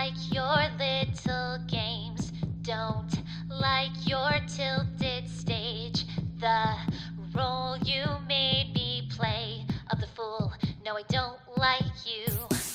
like your little games. Don't like your tilted stage. The role you made me play of the fool. No, I don't like you.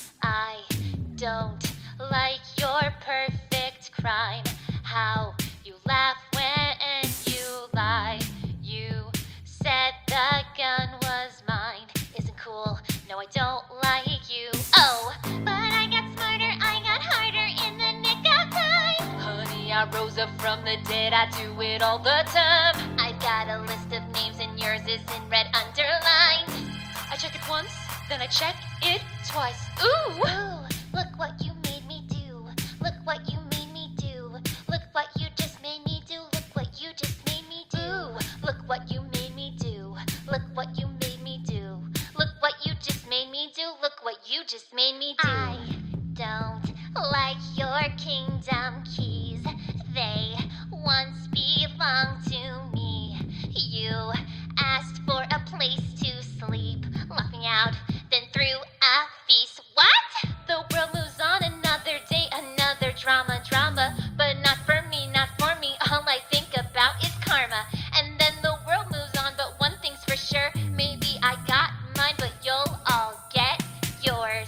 I don't like your perfect crime. How you laugh when you lie. You said the gun was mine. Isn't cool. No, I don't like you. Oh, but I got smarter, I got harder in the nick of time. Honey, I rose up from the dead, I do it all the time. I've got a list of names and yours is in red underlined. I check it once, then I check it twice. Ooh! Ooh, look what you made me do. Look what you made me do. Look what you just made me do. Look what you just made me do. Ooh, look what you made me do. Look what you made me do. Look what you just made me do. Look what you just made me do. I don't like your kingdom keys. They once belonged to me. You asked for a place to sleep, locked me out, then threw a feast. What? The world moves on, another day, another drama, but not for me, not for me. All I think about is karma. And then the world moves on, but one thing's for sure, maybe I got mine, but you'll all get yours.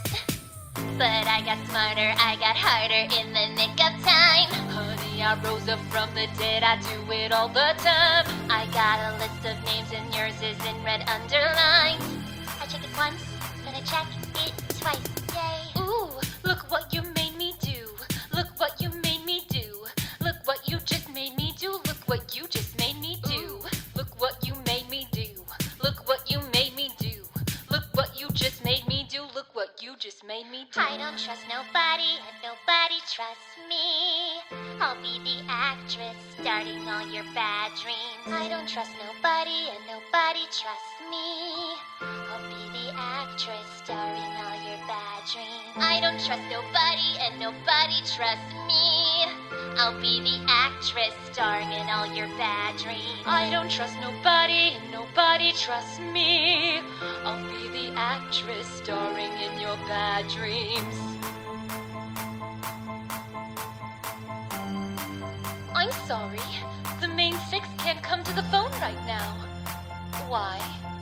But I got smarter, I got harder in the nick of time. Honey, I rose up from the dead, I do it all the time. I got a list of names and yours is in red underlined. I check it once, then I check it twice. Yay. Ooh, look what you made me do. Look what you made me do. Look what you just made me do. Look what you just made me do. Ooh. Look what you made me do. Look what you made me do. Look what you just made me do. Look what you just made me do. I don't trust nobody and nobody trusts me. I'll be the actress starting all your bad dreams. I don't trust nobody and nobody trusts me. I'll be the actress starring all your bad dreams. I don't trust nobody and nobody trusts me. I'll be the actress starring in all your bad dreams. I don't trust nobody and nobody trusts me. I'll be the actress starring in your bad dreams. I'm sorry, the main six can't come to the phone right now. Why?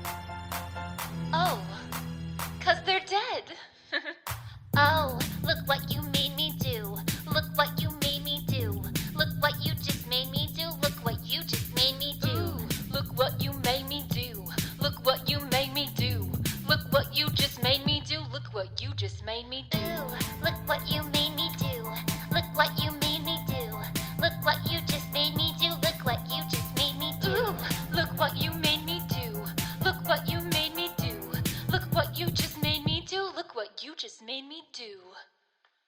Oh, 'cause they're dead. Oh, look what you made me do. Look what you made me do. Look what you just made me do. Look what you just made me do. Ooh, look what you made me do. Look what you made me do. Look what you just made me do. Look what you just made me do. Ooh, look what you made me do. Look what you